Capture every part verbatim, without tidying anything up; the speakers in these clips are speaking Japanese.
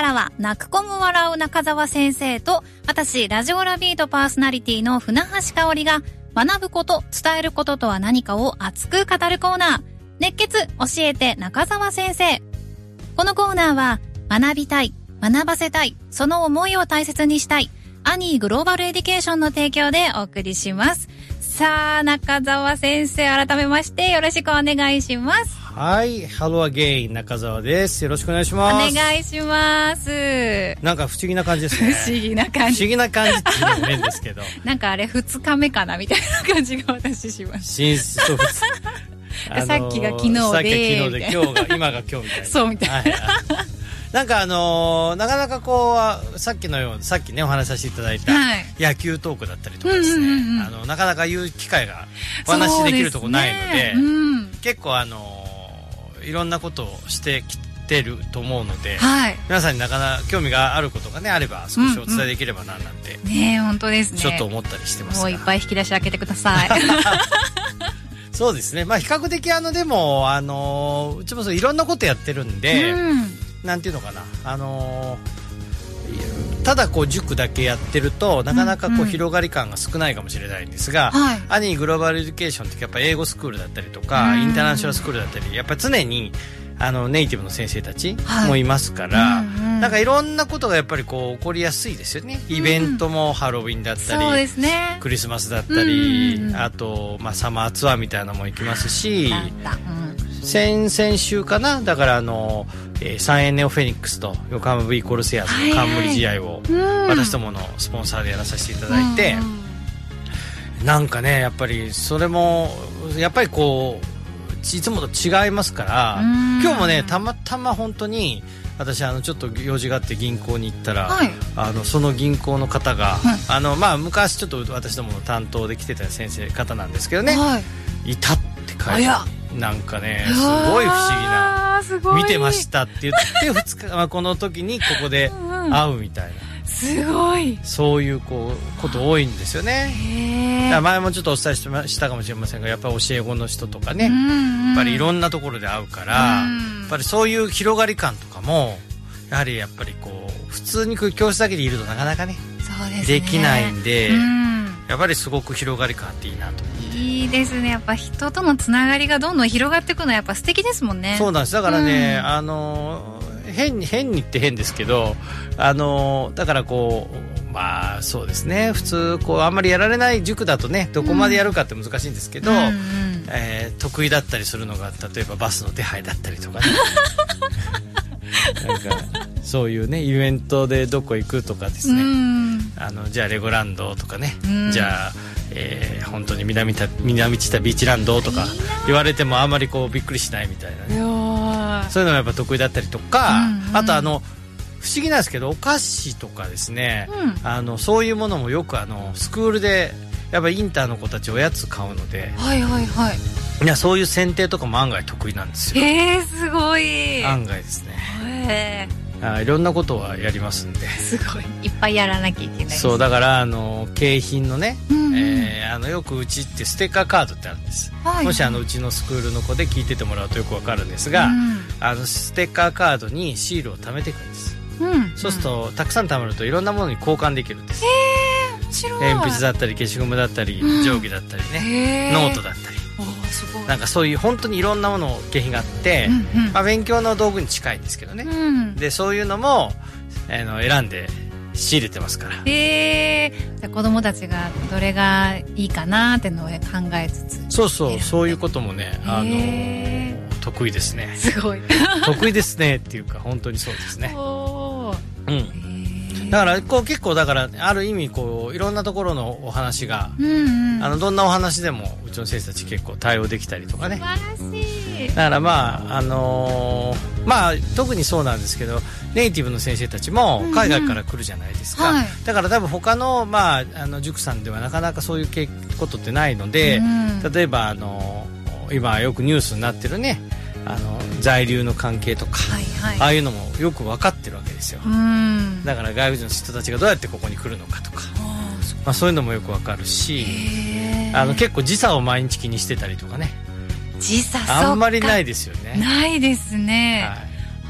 からは泣く子も笑う中澤先生と、私ラジオラビートパーソナリティの船橋香織が学ぶこと、伝えることとは何かを熱く語るコーナー、熱血教えて中澤先生。このコーナーは学びたい、学ばせたい、その思いを大切にしたいアニーグローバルエデュケーションの提供でお送りします。さあ中澤先生、改めましてよろしくお願いします。 はい、ハローアゲイン中澤です。よろしくお願いします。 お願いします。 なんか不思議な感じですね。 不思議な感じ。 不思議な感じっていうのも変ですけど。 なんかあれふつかめかなみたいな感じが私します。 新そうあのー、さっきが昨日で、 さっきが昨日で、今日が今が今日みたいな。 そうみたいな。はいはい、 なんかあのー、なかなかこうさっきのようにさっきねお話しさせていただいた野球トークだったりとかですね、うんうんうん、あのなかなか言う機会がお話しできるとこないので、 ね、うん、 結構あのー、いろんなことをしてきてると思うので、 はい、 皆さんになかなか興味があることがねあれば少しお伝えできればななんて、 うんうん、ね本当ですね、 ちょっと思ったりしてますが、 もういっぱい引き出し開けてください。 そうですね、まあ比較的あのでもあのー、うちもそういろんなことやってるんで、うん、なんていうのかな、あのー、ただこう塾だけやってるとなかなかこう広がり感が少ないかもしれないんですが、うんうん、アニーグローバルエデュケーションってやっぱ英語スクールだったりとか、うん、インターナショナルスクールだったりやっぱり常にあのネイティブの先生たちもいますから、はい、うんうん、なんかいろんなことがやっぱりこう起こりやすいですよね。イベントもハロウィンだったり、 そうですね、 クリスマスだったり、 うんうん、 あと、まあ、サマーツアーみたいなのも行きますし、 うん、 先々週かな、だからあの、えー、サンエンネオフェニックスと横浜 V コルセアーズの冠試合を私どものスポンサーでやらさせていただいて、うん、なんかねやっぱりそれもやっぱりこういつもと違いますから、今日もねたまたま本当に私あのちょっと用事があって銀行に行ったら、はい、あのその銀行の方が、はい、あのまあ、昔ちょっと私どもの担当で来てた先生方なんですけどね、はい、いたって書いてなんかねすごい不思議な見てましたって言ってふつか、まあ、この時にここで会うみたいな、 うん、すごいそういうこうこと多いんですよね。へ前もちょっとお伝えしたかもしれませんがやっぱり教え子の人とかね、うんうん、やっぱりいろんなところで会うから、うん、やっぱりそういう広がり感とかもやはりやっぱりこう普通に教室だけでいるとなかなかね、 そうですね、 できないんで、 うん、 やっぱりすごく広がり感あっていいなと思って。 いいですね、やっぱ人とのつながりがどんどん広がっていくのはやっぱ素敵ですもんね。 そうなんです、だからね、うん、あの変に変にって変ですけど、あのだからこうまあそうですね、普通こうあんまりやられない塾だとねどこまでやるかって難しいんですけど、うんうん、えー、得意だったりするのが例えばバスの手配だったりとかねなんかそういうねイベントでどこ行くとかですね、うん、あのじゃあレゴランドとかね、うん、じゃあ、えー、本当に南た南知多ビーチランドとか言われてもあんまりこうびっくりしないみたいなね、そういうのがやっぱ得意だったりとか、うんうん、あとあの不思議なんですけどお菓子とかですね、うん、あのそういうものもよくあのスクールでやっぱりインターの子たちおやつ買うので、 はいはいはい、 いやそういう選定とかも案外得意なんですよ。 えー、すごい案外ですね、 えー、あいろんなことはやりますんで、 すごいいっぱいやらなきゃいけないです。 そうだからあの景品のね、うんうん、えー、あのよくうちってステッカーカードってあるんです、はい、もしあのうちのスクールの子で聞いててもらうとよくわかるんですが、うん、あのステッカーカードにシールを貯めていくんです、うん、そうするとたくさん貯まるといろんなものに交換できるんです。 へー、面白い。 鉛筆だったり消しゴムだったり、うん、定規だったりね、ノートだったり、 すごい、 なんかそういう本当にいろんなもの景品があって、うんうん、まあ、勉強の道具に近いんですけどね、うん、でそういうのも、えー、の選んで仕入れてますから。 へー、じゃあ子供たちがどれがいいかなってのを考えつつ、 そうそう、そういうこともね、あのー、得意ですね。 すごい得意ですねっていうか本当にそうですね。 おー、 うん、だからこう結構だからある意味こういろんなところのお話が、うんうん、あのどんなお話でもうちの先生たち結構対応できたりとかね。 素晴らしい。 だからまああのー、まあ特にそうなんですけどネイティブの先生たちも海外から来るじゃないですか、うんうん、はい、だから多分他の、まあ、あの塾さんではなかなかそういうことってないので、うん、例えばあの今よくニュースになってるね、あの在留の関係とか、はいはい、ああいうのもよく分かってるわけですよ、うん、だから外国人の人たちがどうやってここに来るのかとか、まあ、そういうのもよく分かるし、あの結構時差を毎日気にしてたりとかね。 時差あんまりないですよね。 ないですね、 はい、 あ、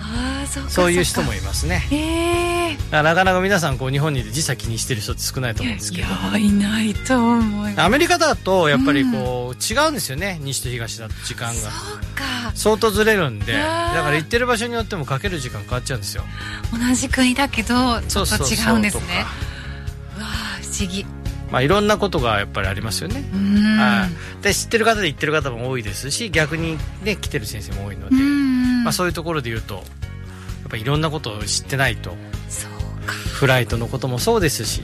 そうかそういう人もいますね。 えー、 なかなか皆さんこう日本にいて時差気にしてる人って少ないと思うんですけど、 いやいないと思います。 アメリカだとやっぱりこう、うん、違うんですよね。西と東だと時間がそうか相当ずれるんで、だから行ってる場所によってもかける時間変わっちゃうんですよ。 同じ国だけどちょっと違うんですね。うわー不思議。 まあいろんなことがやっぱりありますよね。 うんはい。で知ってる方で行ってる方も多いですし、逆にね来てる先生も多いので、まあそういうところで言うとやっぱいろんなことを知ってないと。 そうか。 フライトのこともそうですし、 うん、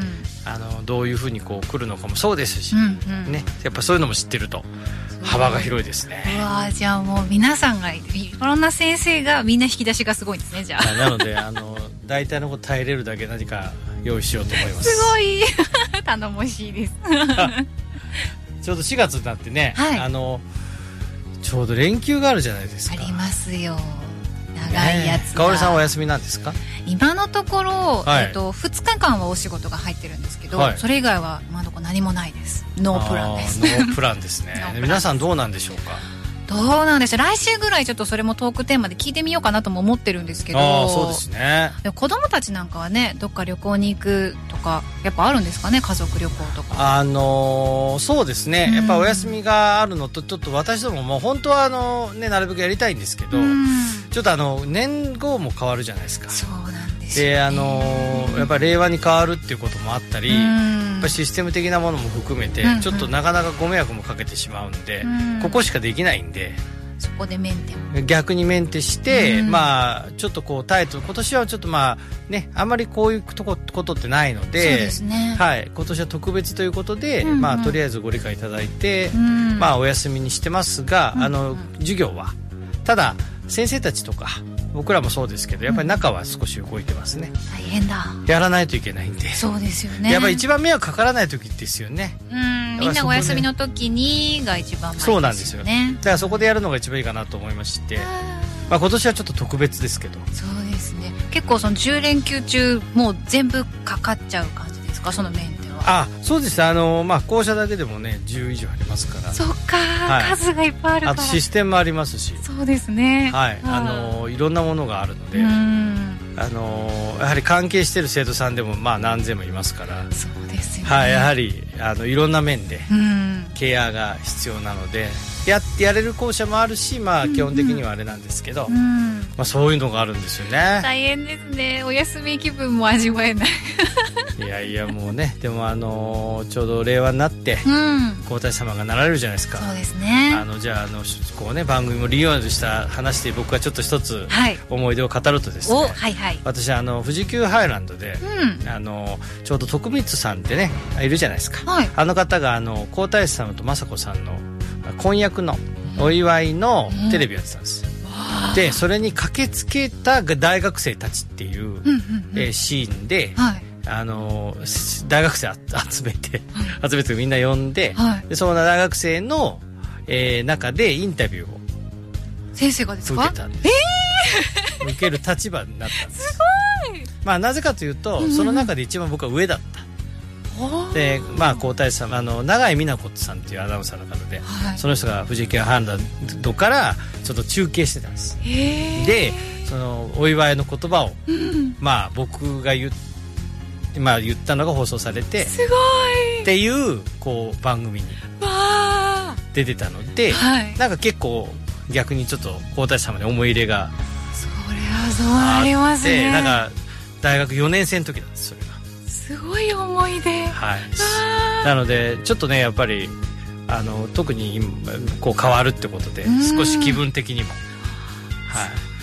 あのどういうふうにこう来るのかもそうですし、 うんうん、 ね、やっぱそういうのも知ってると幅が広いですね。 うわじゃあもう皆さんがいろんな先生がみんな引き出しがすごいんですね。じゃあなのであの大体のこと耐えれるだけ何か用意しようと思います。 すごい頼もしいですちょうどしがつになってね、 はい、 あのちょうど連休があるじゃないですか。 ありますよ、長いやつが。 かおりさんはお休みなんですか？ 今のところ、 はい、 えっと、ふつかかんはお仕事が入ってるんですけど、 はい、 それ以外は今のところ何もないです。ノープランです。 ノープランですね皆さんどうなんでしょうか？ どうなんでしょう。来週ぐらいちょっとそれもトークテーマで聞いてみようかなとも思ってるんですけど。 ああそうですね。 で子供たちなんかはね、どっか旅行に行くとかやっぱあるんですかね、家族旅行とか。あのー、そうですね、やっぱお休みがあるのとちょっと私どもも本当はあの、ね、なるべくやりたいんですけど、ちょっとあの年号も変わるじゃないですか。 そうなんですよね。 であのー、やっぱり令和に変わるっていうこともあったり、やっぱシステム的なものも含めて、うんうん、ちょっとなかなかご迷惑もかけてしまうんで、うん、ここしかできないんで、 そこでメンテを逆にメンテして、うん、まあちょっとこうタイトル今年はちょっとまあねあんまりこういうとこことってないので、 そうですね、 はい、今年は特別ということで、うんうん、まあとりあえずご理解いただいて、 うん、 まあお休みにしてますが、うんうん、あの授業はただ先生たちとか僕らもそうですけどやっぱり中は少し動いてますね、 うん、大変だ。 やらないといけないんで。 そうですよね。 やっぱり一番迷惑かからない時ですよね。 うん、みんなお休みの時にが一番前ですよね。 そうなんですよね。だからそこでやるのが一番いいかなと思いまして、まあ、今年はちょっと特別ですけど。 そうですね。結構そのじゅう連休中もう全部かかっちゃう感じですか、そのメンテは。 あ、そうです。あの、まあ、校舎だけでもねじゅう以上ありますから。 そっか、はい、数がいっぱいあるから。 あとシステムもありますし。 そうですね、 はい、あのいろんなものがあるので、あのやはり関係している生徒さんでもまあ何千もいますから。 そうですよね、 はい、やはりあのいろんな面でケアが必要なので、ややれる校舎もあるし、まあ、基本的にはあれなんですけど、うんうん、まあ、そういうのがあるんですよね。 大変ですね。お休み気分も味わえないいやいやもうね、でもあのー、ちょうど令和になって皇太子様がなられるじゃないですか。 そうですね。 あのじゃあ、あのこうね、番組もリニューアルした話で僕がちょっと一つ思い出を語るとですね、 はいはいはい、 私あの富士急ハイランドで、うん、あのちょうど徳光さんってねいるじゃないですか、はい、あの方があの皇太子様と雅子さんの婚約のお祝いのテレビやってたんです、うん、でそれに駆けつけた大学生たちっていう、うんうんうんえー、シーンで、はい、あの大学生集めて集めてみんな呼んで、はい、でその大学生の、えー、中でインタビューを先生がですか受けたんです、えー、受ける立場になったんです。 すごい。 まあなぜかというと、うん、その中で一番僕は上だった。でまあ皇太子さん、あの永井美奈子さんっていうアナウンサーの方で、はい、その人が富士急ハイランドからちょっと中継してたんです。でそのお祝いの言葉を、うん、まあ僕が言っまあ、言ったのが放送されて、 すごいっていうこう番組に出てたので、はい、なんか結構逆にちょっと皇太子様に思い入れがそれはそうなりますね。 なんか大学よねん生の時なんです。それがすごい思い出、 はい、なのでちょっとねやっぱりあの特にこう変わるってことで少し気分的にも、はい、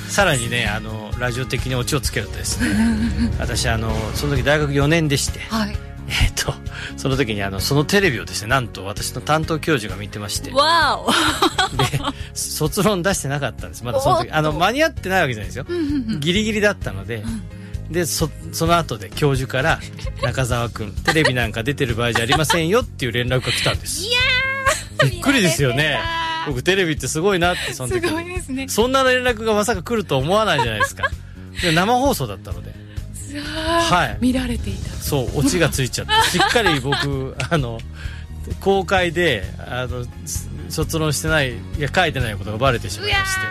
さらにねあのラジオ的にオチをつけるとですね私あのその時大学よねんでして、はい、えー、とその時にあのそのテレビをですねなんと私の担当教授が見てまして、 わおで卒論出してなかったんです。まだその時あの間に合ってないわけじゃないですよギリギリだったので、で そ, その後で教授から中澤君テレビなんか出てる場合じゃありませんよっていう連絡が来たんです。 いやーびっくりですよね。僕テレビってすごいなってその時すごいですね。 そんな連絡がまさか来ると思わないじゃないですかで生放送だったので、 はい、見られていた。 そうオチがついちゃってしっかり僕あの公開であの卒論してないいや書いてないことがバレてしまいまして、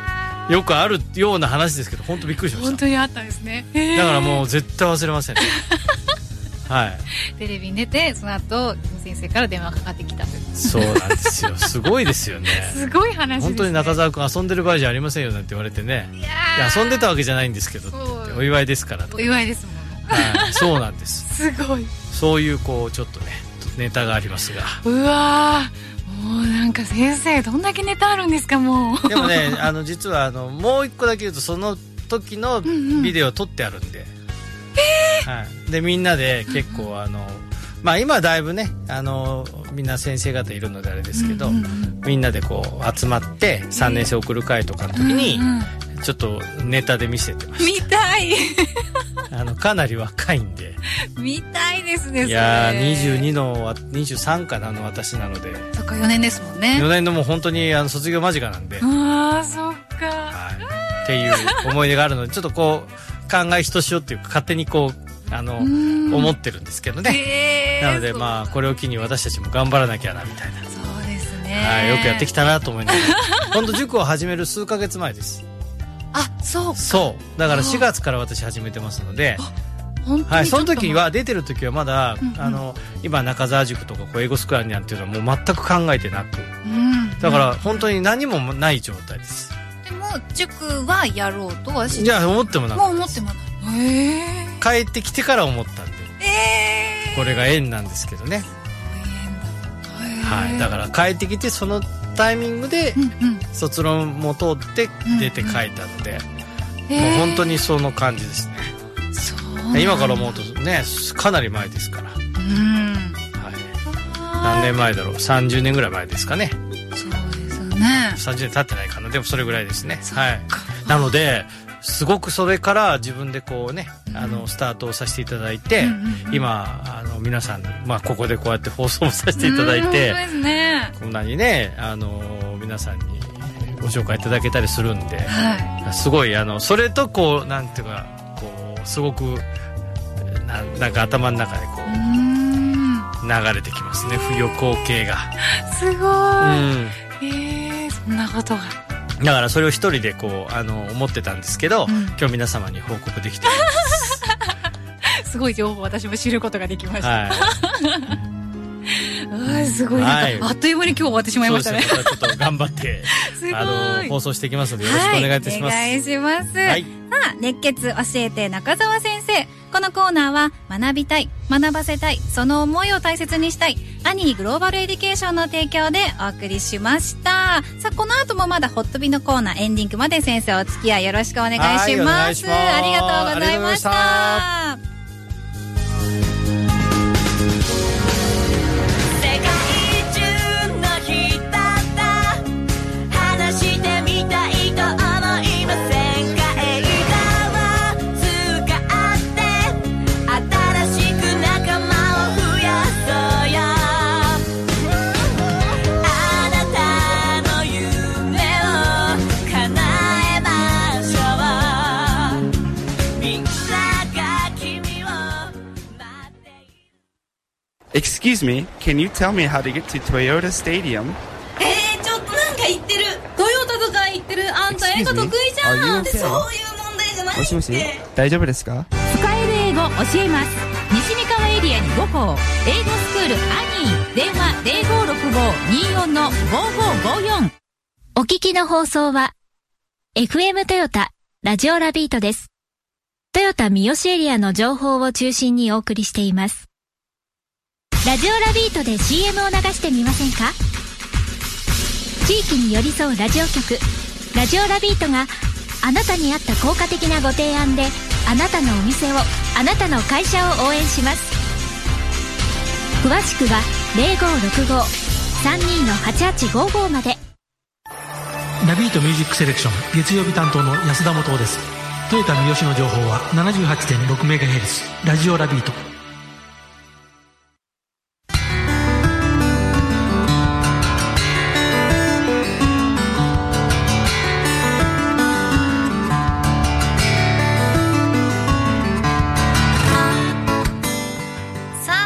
よくあるような話ですけど本当びっくりしました。 本当にあったんですね。 だからもう絶対忘れませんねはい、 テレビに出てその後先生から電話かかってきたという。 そうなんですよ。すごいですよねすごい話ですね。 本当に中澤君遊んでる場合じゃありませんよなんて言われてね、いや遊んでたわけじゃないんですけどってお祝いですからって。 お祝いですもん、 はい、そうなんですすごい。 そういうこうちょっとねネタがありますが、 うわもうなんか先生どんだけネタあるんですか。もうでもねあの実はあのもう一個だけ言うとその時のビデオを撮ってあるんで、うんうんはい、でみんなで結構あの、まあ、今だいぶねあのみんな先生方いるのであれですけど、うんうんうん、みんなでこう集まってさんねん生送る会とかの時にちょっとネタで見せてました。 見たいあのかなり若いんで見たいですね。それいやにじゅうにのにじゅうさんかなの私なので。 そっかよねんですもんね。 よねんのもう本当にあの卒業間近なんで、 ああそっか、 はい、っていう思い出があるのでちょっとこう考えひとしおっていうか勝手にこうあの思ってるんですけどね。なのでまあこれを機に私たちも頑張らなきゃなみたいな。 そうですね、 はい、よくやってきたなと思いながら本当塾を始める数ヶ月前です。 あそうか。 そうだからしがつから私始めてますので、はい、その時は出てる時はまだ、うんうん、あの今中澤塾とかこう英語スクラニアンっていうのはもう全く考えてなく、うんうん、だから本当に何もない状態です。 でも塾はやろうとはしいや思ってもなかったです。もう思ってもない。 へー帰ってきてから思ったんで、 えー、 これが縁なんですけどね。はい、だから帰ってきてそのタイミングで卒論も通って出て書いたので、うんうん、もう本当にその感じですね。そう今から思うとねかなり前ですから、うんはい、何年前だろうさんじゅうねんぐらい前ですかね。 そうですよね。 さんじゅうねん経ってないかな。でもそれぐらいですね。はい、なのですごくそれから自分でこうね、うん、あのスタートをさせていただいて、うんうんうん、今あの皆さんに、まあ、ここでこうやって放送もさせていただいて、 うんそうですね、 こんなにねあの皆さんにご紹介いただけたりするんで、はい、すごいあのそれとこうなんていうかこうすごく な, なんか頭の中でこう、うん流れてきますね冬光景が。 すごい、うん、えー、そんなことがだからそれを一人でこうあの思ってたんですけど、うん、今日皆様に報告できていますすごい情報私も知ることができました、はいあすごい、はい、あっという間に今日終わってしまいましたね。 そうですねちょっと頑張ってあの放送していきますのでよろしくお願いいたします、 はい、お願いします、はい、さあ熱血教えて中澤先生。このコーナーは学びたい学ばせたいその思いを大切にしたいアニーグローバルエデュケーションの提供でお送りしました。さあこの後もまだホットビのコーナーエンディングまで先生お付き合いよろしくお願いします。 はいお願いします。 ありがとうございました。 Excuse me, can you tell me how to get to Toyota Stadium? えー、ちょっとなんか言ってる。トヨタとか言ってる。あんた英語得意じゃん。で、そういう問題じゃないって。もしもし、 大丈夫ですか？ 使える英語教えます。西三河エリアにご校。英語スクールアニー。電話 ゼロごろくご にーよん の ごごごよん。お聞きの放送は エフエム トヨタラジオラビートです。トヨタ三好エリアの情報を中心にお送りしています。ラジオラビートで シーエム を流してみませんか？地域に寄り添うラジオ局ラジオラビートがあなたに合った効果的なご提案であなたのお店をあなたの会社を応援します。詳しくは ゼロごろくご さんにー はちはちごご まで。 ラビートミュージックセレクション月曜日担当の安田元夫です。トヨタ三好の情報は ななじゅうはちてんろくメガヘルツ ラジオラビート。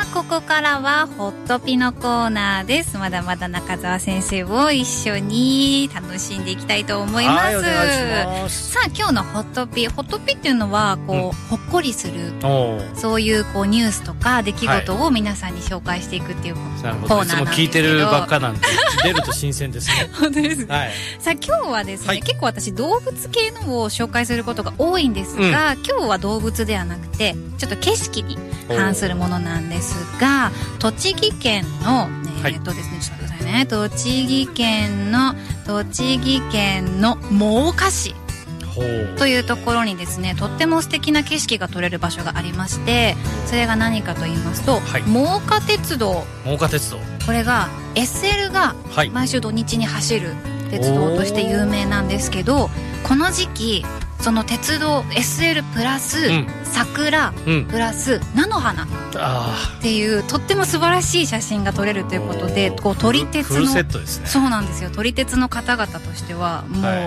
ここからはホットピのコーナーです。まだまだ中澤先生を一緒に楽しんでいきたいと思います。 はい、お願いします。 さあ今日のホットピ、ホットピっていうのはこう、うん、ほっこりするそういうこうニュースとか出来事を皆さんに紹介していくっていうコーナーなんですけど、はい、いつも聞いてるばっかなんで出ると新鮮ですね。 本当ですね、はい、さあ今日はですね、はい、結構私動物系のを紹介することが多いんですが、うん、今日は動物ではなくてちょっと景色に関するものなんですが、栃木県の、えーっとですね、ちょっと待ってくださいね、栃木県の栃木県の真岡市というところにですね、とっても素敵な景色が撮れる場所がありまして、それが何かと言いますと、はい、真岡鉄道。 真岡鉄道、 これが エスエル が毎週土日に走る鉄道として有名なんですけど、この時期その鉄道 エスエル プラス、うん、桜、うん、プラス菜の花っていうとっても素晴らしい写真が撮れるということで、こう撮り鉄のフルセットですね。 そうなんですよ。撮り鉄の方々としてはもう、はい、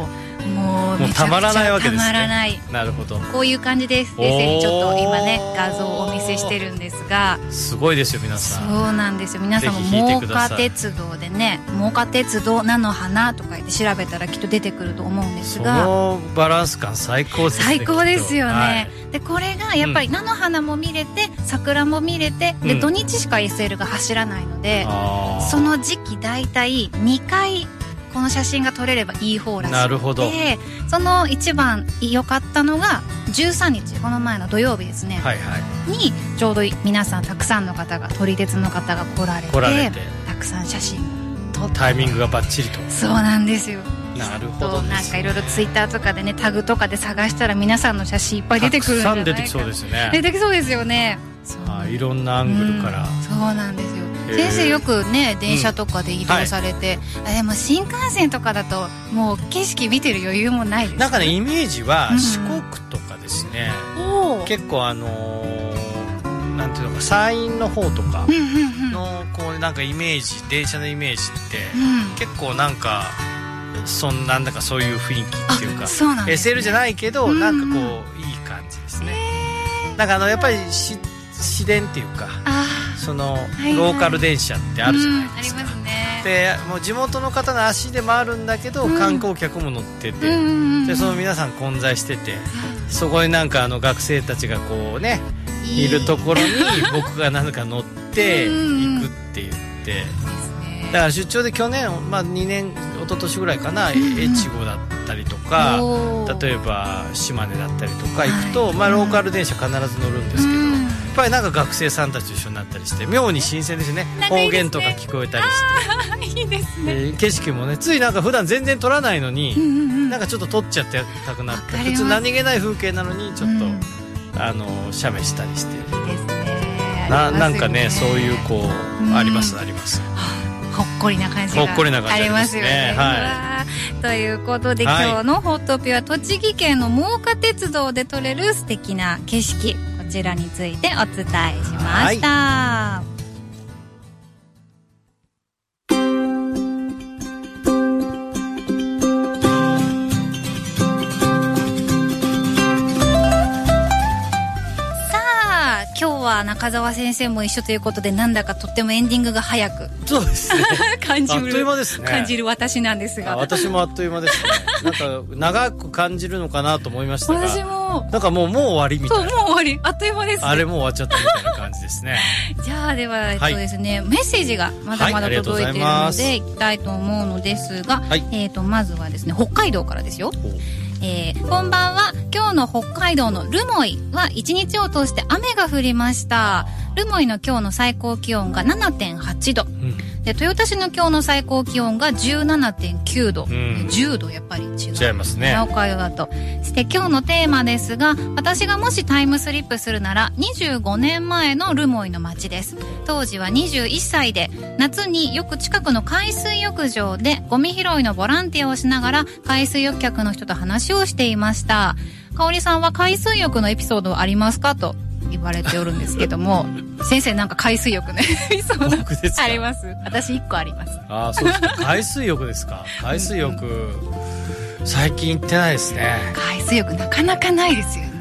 もうめちゃくちゃたまらないわけですね。 たまらない。 なるほど。 こういう感じです。先生にちょっと今ね画像をお見せしてるんですが、 すごいですよ皆さん。 そうなんですよ。皆さんも真岡鉄道でね、真岡鉄道菜の花とか言って調べたらきっと出てくると思うんですが、 そのバランス感最高ですね。 最高ですよね、はい、でこれがやっぱり菜の花も見れて、うん、桜も見れて、で土日しか エスエル が走らないので、うん、その時期だいたいにかいこの写真が撮れればいい方らしくて、 なるほど。 その一番良かったのがじゅうさんにち、この前の土曜日ですね、 はいはい、 にちょうど皆さんたくさんの方が撮り鉄の方が来られて、 来られてたくさん写真撮って、 タイミングがバッチリと。 そうなんですよ。 なるほどですね。 なんかいろいろツイッターとかでね、タグとかで探したら皆さんの写真いっぱい出てくるんじゃないか。 たくさん出てきそうですね。 出てきそうですよね。 あ、いろんなアングルから、 うん、そうなんですよ。先生よくね電車とかで移動されて、うん、はい、あでも新幹線とかだともう景色見てる余裕もないです、ね、 なんかねイメージは四国とかですね、うん、結構あのー、なんていうのか山陰の方とかのこうなんかイメージ、電車のイメージって、うん、結構なんかそんなんだかそういう雰囲気っていうか、 そうなんです、ね、 エスエル じゃないけど、うん、なんかこういい感じですね。なんかあのやっぱりし市電っていうか、そのローカル電車ってあるじゃないですか、うん、ありますね。でもう地元の方の足でもあるんだけど、うん、観光客も乗ってて、うん、でその皆さん混在してて、うん、そこになんかあの学生たちがこうねいるところに僕が何か乗って行くって言って、うん、だから出張で去年、まあ、にねん一昨年ぐらいかな、うん、越後だったりとか、例えば島根だったりとか行くと、はい、まあ、ローカル電車必ず乗るんですけど、うん、やっぱりなんか学生さんたちと一緒になったりして妙に新鮮ですね。方言とか聞こえたりして、いいですね。 景色もね、ついなんか普段全然撮らないのに、うんうんうん、なんかちょっと撮っちゃってたくなって、普通何気ない風景なのにちょっと、うん、あの写メしたりして、いいですね。な、なんかね、そういうこう、うん、ありますあります、 ほっこりな感じがありますよね。はい、ということで、はい、今日のホットピは栃木県の真岡鉄道で撮れる素敵な景色、こちらについてお伝えしました。はい、今日は中澤先生も一緒ということで、なんだかとってもエンディングが早くそうですね感じる、 あっという間ですね。 感じる私なんですが、 私もあっという間ですね。なんか長く感じるのかなと思いましたが、 私もなんかもうもう終わりみたいな。 そう、もう終わり、あっという間ですね。 あれもう終わっちゃったみたいな感じですね。 じゃあでは、えっとですね、はい、メッセージがまだまだ届いているので、いきたいと思うのですが、はい、えっとまずはですね、北海道からですよ。えー、こんばんは。今日の北海道の留萌は一日を通して雨が降りました。留萌の今日の最高気温が ななてんはちど、うん、で豊田市の今日の最高気温が じゅうななてんきゅうど、うん、じゅうどやっぱり違う。 違いますね。 北海道だと。そして今日のテーマですが、私がもしタイムスリップするならにじゅうごねんまえの留萌の街です。当時はにじゅういっさいで、夏によく近くの海水浴場でゴミ拾いのボランティアをしながら海水浴客の人と話をしていました。香織さんは海水浴のエピソードありますかと言われておるんですけども先生なんか海水浴のエピソード僕ですか？ あります。私いっこあります。 ああ、そうですか。海水浴ですか。海水浴、うん、最近行ってないですね。 海水浴なかなかないですよね。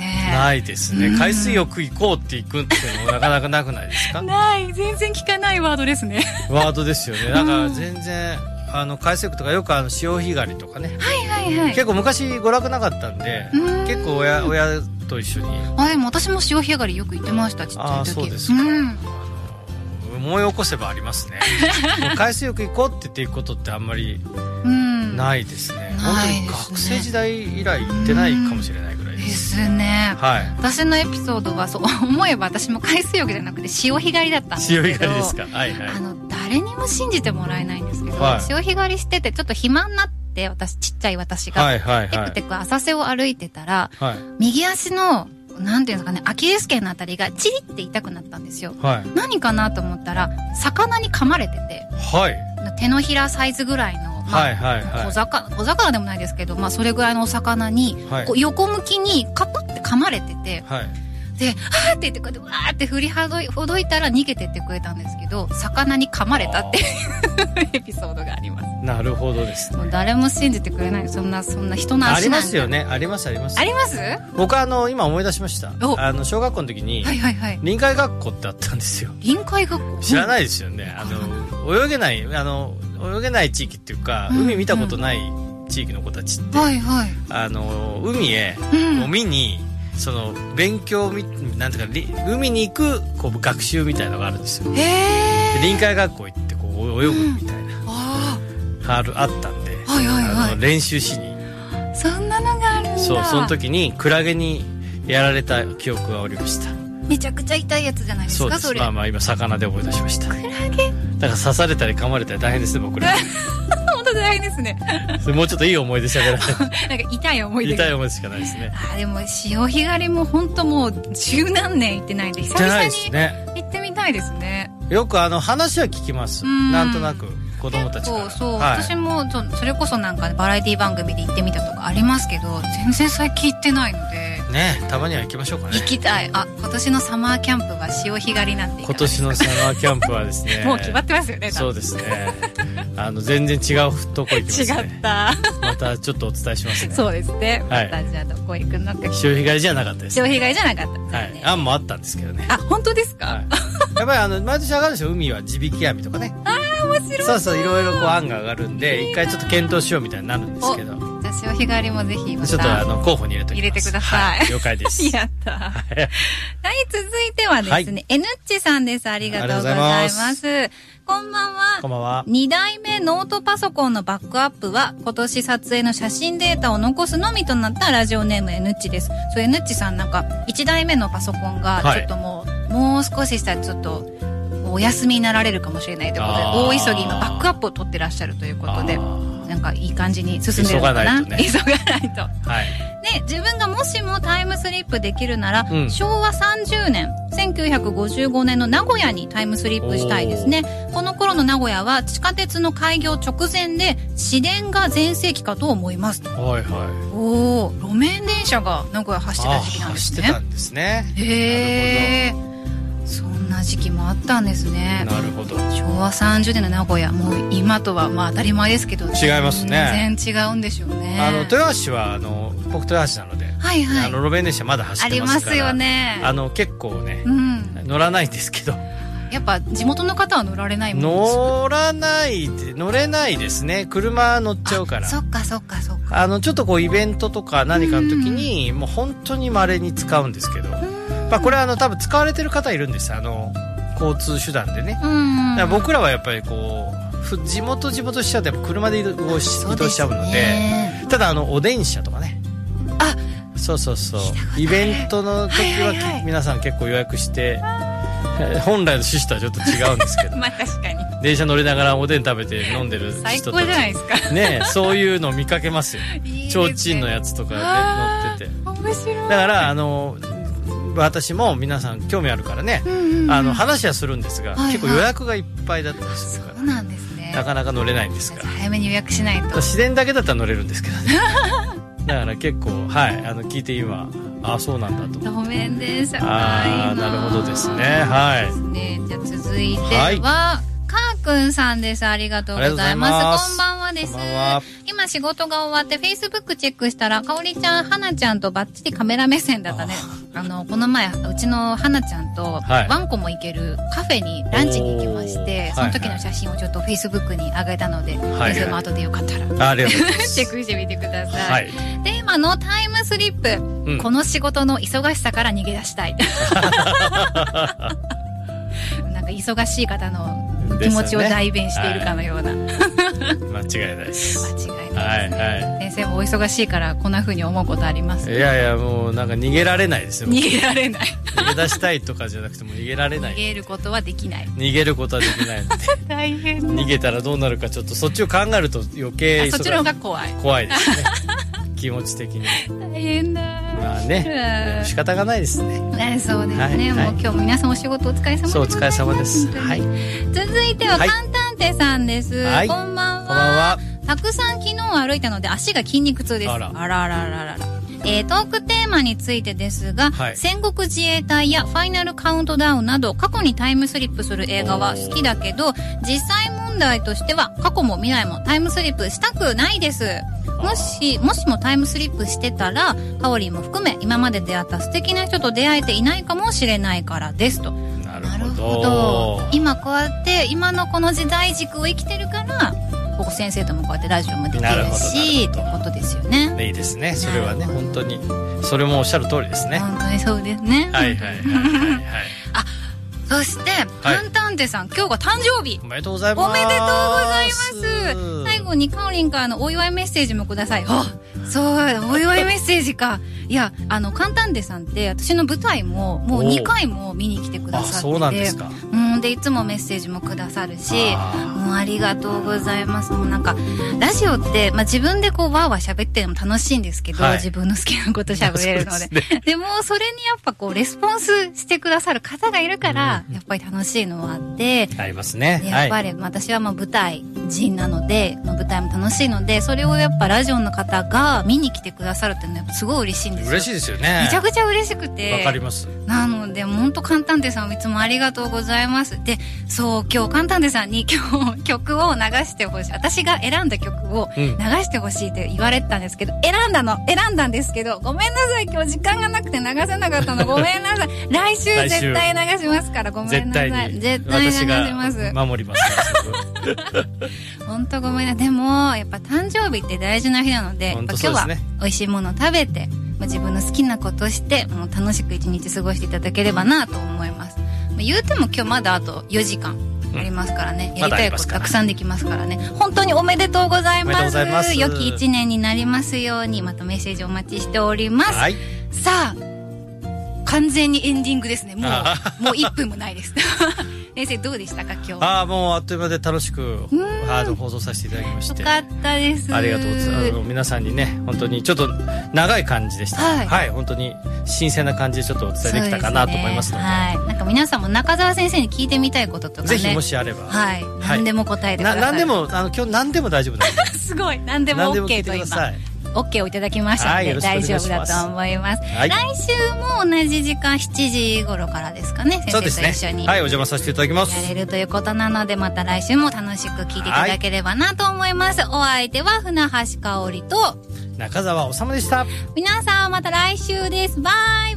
ね。 ないですね。海水浴行こうって行くっていうのもなかなかなくないですか？ ない、全然聞かないワードですね。 ワードですよね。なんか全然、あの海水浴とかよくあの潮干狩りとかね。 はいはいはい。 結構昔娯楽なかったんで、結構親親と一緒に。 あ、でも私も潮干狩りよく行ってました、ちっちゃい時。 あ、そうですか。うん、あの思い起こせばありますね。海水浴行こうって言って行くことってあんまりないですね。うん、本当に学生時代以来行ってないかもしれないぐらいです。 ですね。 はい。 私のエピソードはそう思えば私も海水浴じゃなくて潮干狩りだったんですけど。 潮干狩りですか。はいはい。 あの誰にも信じてもらえないんですけど、はい、潮干狩りしててちょっと暇になって私ちっちゃい私が、はいはいはい、テクテク浅瀬を歩いてたら、はい、右足のなんていうんですかね、アキレス腱のあたりがチリって痛くなったんですよ。はい、何かなと思ったら魚に噛まれてて、はい、手のひらサイズぐらいの。まあ、はいはいはい、小魚、小魚でもないですけど、まあ、それぐらいのお魚に、はい、こう横向きにカパって噛まれてて、はい、で、はーって言ってこうやってわーって振りほどい、ほどいたら逃げてってくれたんですけど、魚に噛まれたっていうエピソードがあります。 なるほどですね。 もう誰も信じてくれない。そんな、そんな人の足なんか。 ありますよね。ありますあります。 あります？ 僕あの、今思い出しました。あの、小学校の時に、はいはいはい。臨海学校ってあったんですよ。 臨海学校？ 知らないですよね。あの、泳げない、あの、泳げない地域っていうか、うんうん、海見たことない地域の子たちって、はいはい、あの海へ、うん、見にその勉強みなんていうか海に行くこう学習みたいなのがあるんですよ。へー。で臨海学校行ってこう泳ぐみたいな、うん、あ, あ, るあったんで、はいはいはい、あの練習しにそんなのがあるんだ。 そう、その時にクラゲにやられた記憶がおりました。 めちゃくちゃ痛いやつじゃないですか。 そうです。 それまあまあ今魚で思い出しました。 クラゲだから刺されたり噛まれたり大変ですね僕ら。 本当大変ですね。 それもうちょっといい思い出しゃべらない。 なんか痛い思い出。 痛い思い出しかないですね。 あでも潮干狩りも本当もう十何年行ってないんで久々に行ってみたいですね。 よくあの話は聞きます。なんとなく子供たちから。 そうそう、はい、私もそれこそなんかバラエティ番組で行ってみたとかありますけど全然最近行ってないので。 ね、たまには行きましょうかね。 行きたい。あ、今年のサマーキャンプは潮干狩りなんていかがですか？ 今年のサマーキャンプはですねもう決まってますよね。 そうですね。あの全然違うとこ行きますね。 違った。 またちょっとお伝えしますね。 そうですね。またじゃあどこ行くのか。 潮干狩りじゃなかったです、 ね。潮干狩りじゃなかったですね。 はい。案もあったんですけどね。 あ、本当ですか？はい、 やっぱりあの毎年上がるんですよ。海は地引き網とかね。 ああ面白い。 そうそう、いろいろこう案が上がるんで一回ちょっと検討しようみたいになるんですけど。 じゃあ潮干狩りもぜひまたちょっとあの候補に入れておきます。 入れてください。 はい、了解です。 やった。はい、続いてはですね、えぬっちさんです。ありがとうございます。こんばんは。 こんばんは。 にだいめノートパソコンのバックアップは今年撮影の写真データを残すのみとなったラジオネームえぬっちです。そう、えぬっちさんなんかいちだいめのパソコンがちょっともう、はい、もう少ししたらちょっとお休みになられるかもしれないということで大急ぎのバックアップを取ってらっしゃるということでなんかいい感じに進んでるのかな。 急がないとね。 急がないと。はい。で、自分がもしもタイムスリップできるなら、うん、しょうわさんじゅうねん、せんきゅうひゃくごじゅうごねんの名古屋にタイムスリップしたいですね。この頃の名古屋は地下鉄の開業直前で市電が全盛期かと思います。 はいはい。 おお、路面電車が名古屋走ってた時期なんですね。 走ってたんですね。 へえ。そんな時期もあったんですね。 なるほど。 しょうわさんじゅうねんの名古屋、もう今とはまあ当たり前ですけど、 違いますね。 全然違うんでしょうね。 あの豊橋はあの僕豊橋なので、はいはい、あの路面電車まだ走ってますから。 ありますよね。 あの結構ね、うん、乗らないんですけど。 やっぱ地元の方は乗られないもんですか？ 乗らないで乗れないですね。車乗っちゃうから。 そっかそっかそっか。 あのちょっとこうイベントとか何かの時に、うん、もう本当に稀に使うんですけど。まあ、これはあの多分使われてる方いるんです。あの交通手段でね。だから僕らはやっぱりこう地元地元しちゃうとやっぱ車で移動し、移動しちゃうので、ただあのお電車とかね。あ、そうそうそう。イベントの時は、はいはいはい、皆さん結構予約して本来の趣旨とはちょっと違うんですけど。 まあ確かに。 電車乗りながらおでん食べて飲んでる人たち。 最高じゃないですか。 ね、そういうのを見かけますよ。ちょうちんのやつとかで乗ってて。 面白い。 だからあの。私も皆さん興味あるからね、うんうんうん、あの話はするんですが、はいはい、結構予約がいっぱいだったりするから、 そうなんですね。 なかなか乗れないんですが、 早めに予約しないと。 自然だけだったら乗れるんですけどね。だから結構はいあの聞いて今あそうなんだと。 路面電車ああなるほどですね。はいですね。 じゃあ続いては、はい、かーくんさんです。ありがとうございます。こんばんはです。今今仕事が終わって Facebook チェックしたら、かおりちゃん、はなちゃんとバッチリカメラ目線だったね。あの、この前、うちのはなちゃんと、ワンコも行けるカフェにランチに行きまして、その時の写真をちょっと Facebook に上げたので、はい、それも後でよかったら、ありがとうございます。チェックしてみてください。はい、テーマのタイムスリップ、うん、この仕事の忙しさから逃げ出したい。なんか忙しい方の気持ちを代弁しているかのような、ね、 はい、間違いないです。 間違いないです、ね、はいはい、先生もお忙しいからこんな風に思うことあります？ いやいや、もうなんか逃げられないですよ。 逃げられない。 逃げ出したいとかじゃなくても逃げられない。 逃げることはできない。 逃げることはできないので大変。 逃げたらどうなるか、ちょっとそっちを考えると余計そっちの方が怖い。 怖いですね。気持ち的に大変だ。 まあね、仕方がないですね。 ね、そうですね、はい、もう今日も皆さんお仕事お疲れ様です。 そう、お疲れ様です。はい。 続いては、カンタンテさんです。はい、こんばんは。 こんばんは。 たくさん昨日歩いたので足が筋肉痛です。あらあらあらあらあら。えー、トークテーマについてですが、はい、戦国自衛隊やファイナルカウントダウンなど過去にタイムスリップする映画は好きだけど、実際問題としては過去も未来もタイムスリップしたくないです。もし、もしもタイムスリップしてたら、カオリンも含め今まで出会った素敵な人と出会えていないかもしれないからですと。 なるほど。なるほど。 今こうやって今のこの時代軸を生きてるから、ここ先生ともこうやってラジオもできるしってことですよね。 いいですね。それはね、本当にそれもおっしゃる通りですね。 本当にそうですね。 はいはいはいはい、はい。 あ、そして、タンタンテさん、今日が誕生日。 おめでとうございます。 おめでとうございます。最後にカオリンからのお祝いメッセージもください。あ、そう、お祝いメッセージか。いや、あの、カンタンテさんって私の舞台ももうにかいも見に来てくださってて。あ、 そうなんですか。 うん、で、いつもメッセージもくださるし、もうありがとうございます。もうなんか、ラジオって、まあ、自分でこう、わーわー喋ってるのも楽しいんですけど、はい、自分の好きなこと喋れるので。で, ね、でも、それにやっぱこう、レスポンスしてくださる方がいるから、うん、やっぱり楽しいのはあって、 ありますね。 やっぱり、はい、私はまあ舞台人なので、まあ、舞台も楽しいので、それをやっぱラジオの方が見に来てくださるっていうのはすごい嬉しいんですよ。 嬉しいですよね。 めちゃくちゃ嬉しくて。 わかります。 なので、ほんとカンタンテさんいつもありがとうございます。で、そう、今日カンタンテさんに今日曲を流してほしい。私が選んだ曲を流してほしいって言われてたんですけど、うん、選んだの、選んだんですけど、ごめんなさい、今日時間がなくて流せなかったの、ごめんなさい。来週絶対流しますから、ごめんなさい。絶対流します。 守ります。 ほんとごめんなさい。でも、やっぱ誕生日って大事な日なので、やっぱ今日は美味しいものを食べて、自分の好きなことをしてもう楽しく一日過ごしていただければなと思います。言うても今日まだあとよじかんありますからね、うん、やりたいことたくさんできますからね。本当におめでとうございます。ます良き一年になりますように。またメッセージお待ちしております、はい、さあ完全にエンディングですね。もうもういっぷんもないです先生どうでしたか今日？ ああ、もうあっという間で楽しくハード放送させていただきまして、 よかったです。 ありがとうございます。あの皆さんにね、本当にちょっと長い感じでした、はい、はい、本当に新鮮な感じでちょっとお伝えできたかなと思いますので、 はい、なんか皆さんも中澤先生に聞いてみたいこととかね、 ぜひもしあれば、 はい、何でも答えてください。 何でもあの今日何でも大丈夫ですすごい、何でも OK と今オッケーをいただきましたので、はい、大丈夫だと思います、はい、来週も同じ時間しちじ頃からですかね、先生と一緒に、 ね、はい、お邪魔させていただきます。 やれるということなので、また来週も楽しく聞いていただければなと思います、はい、お相手は船橋香織と中澤修でした。 皆さんまた来週です。バイ。